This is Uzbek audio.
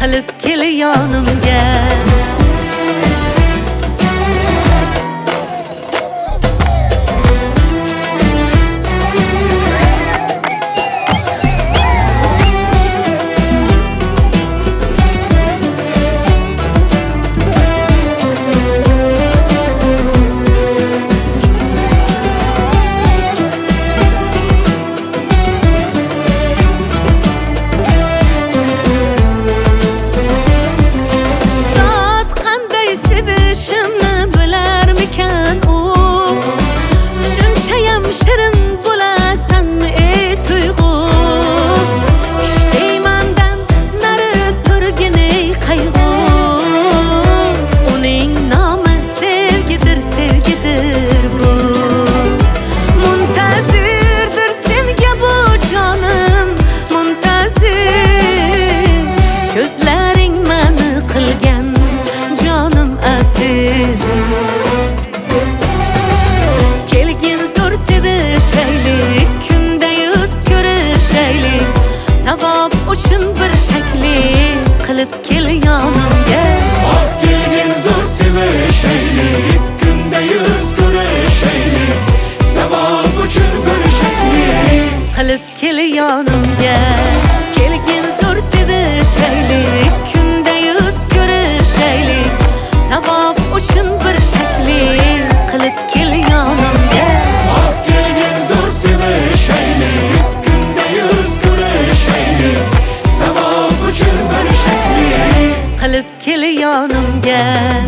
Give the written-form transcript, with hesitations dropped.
qilib kel yonimga. Savab uchun bir shakli qilib kel yonimga. Kelgin zo'r sevishaylik, kunda yuz ko'rishaylik. Savab uchun bir shakli qilib kel yonimga. Kelgin zo'r sevishaylik, kunda yuz ko'rishaylik. Savab uchun bir shakli qilib kel yonimga. Kelgin zo'r sevishaylik, kunda yuz ko'rishaylik. Savab uchun bir shakli qilib kel yonimga.